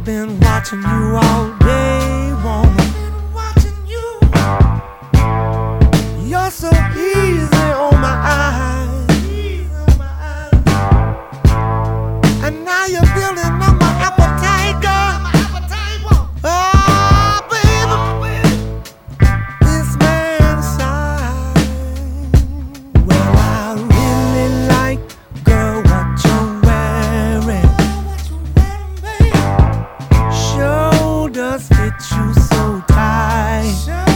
I've been watching you all day, woman. You're so easy on my eyes, and now you're building on my appetite, girl. Oh, baby, this man's side. Well, I really like, girl, what you're wearing. Shoulders fit you so tight.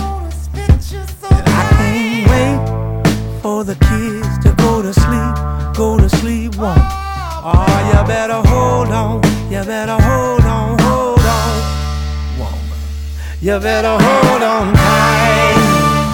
I can't wait for the kids to go to sleep, woman. Oh, you better hold on, you better hold on, woman. You better hold on tight.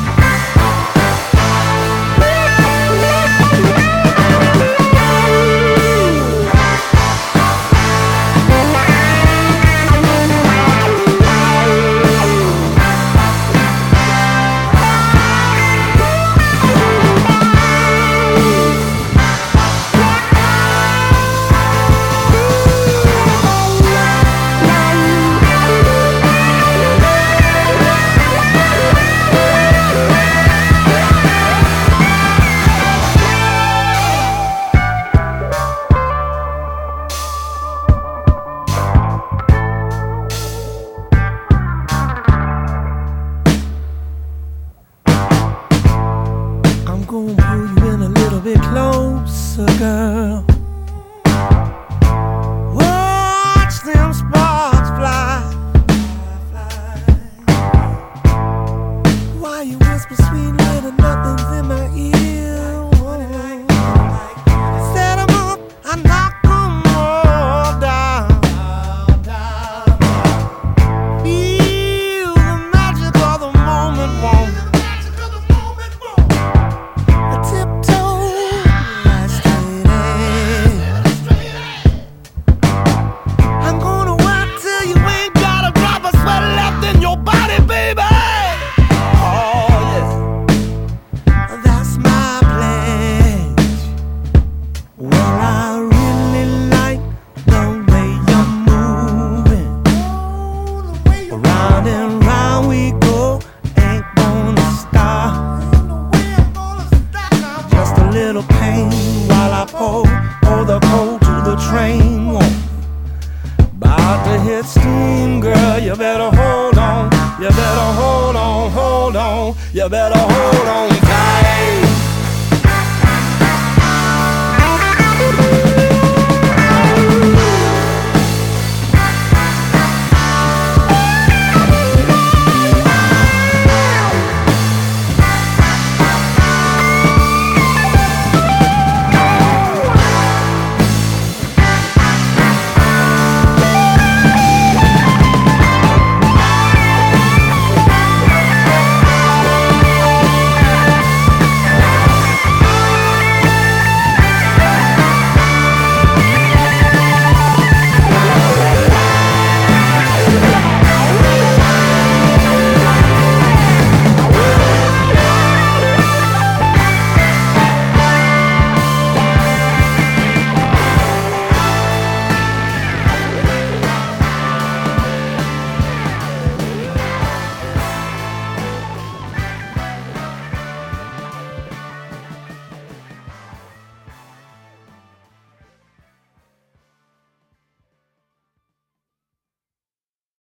I'm gonna pull you in a little bit closer, girl. Watch them sparks fly. While you whisper sweet little nothings in my ear. Set 'em up, I knock 'em all down. Feel the magic of the moment, woman. Round and round we go, ain't gonna stop. Just a little pain while I pour the coal to the train. About to hit steam, girl, you better hold on. You better hold on, you better hold on.